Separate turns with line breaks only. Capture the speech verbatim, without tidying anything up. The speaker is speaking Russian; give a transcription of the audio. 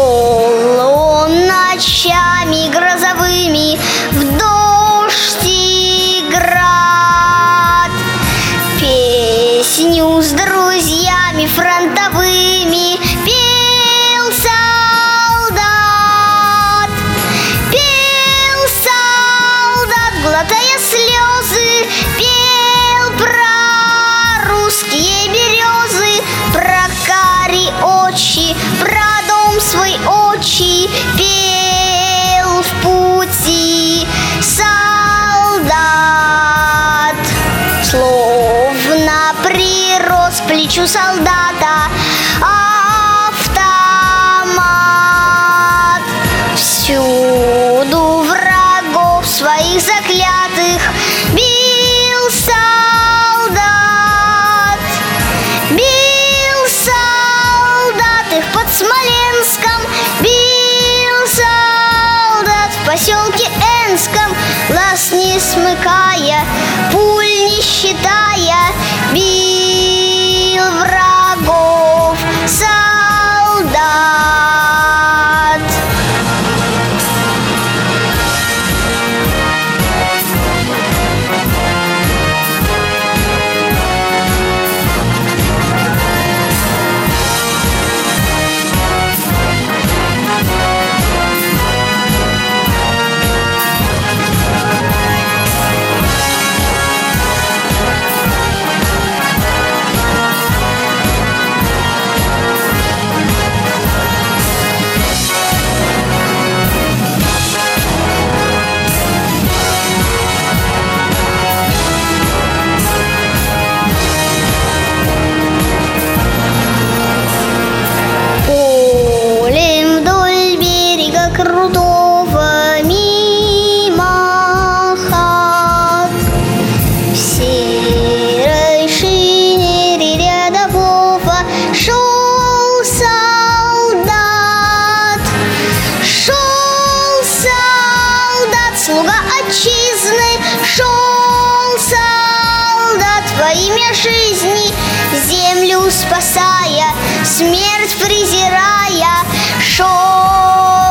Шел он ночами грозовыми в дождь и град, песню с друзьями фронтовыми пел солдат. Пел солдат, глотая слезы, пел про русские березы, про кари очи, про дом свой очи, пел в пути солдат. Словно прирос к плечу солдата автомат. Всюду врагов своих заклятых бил солдат. Бил солдат их под Смоленском, бил солдат в поселке Энском, глаз не смыкая, пуль не считая, бил врагов солдат. Крутого мимо хат, в серой шинели рядового шел солдат. Шел солдат, слуга отчизны, шел солдат во имя жизни, землю спасая, смерть презирая, шел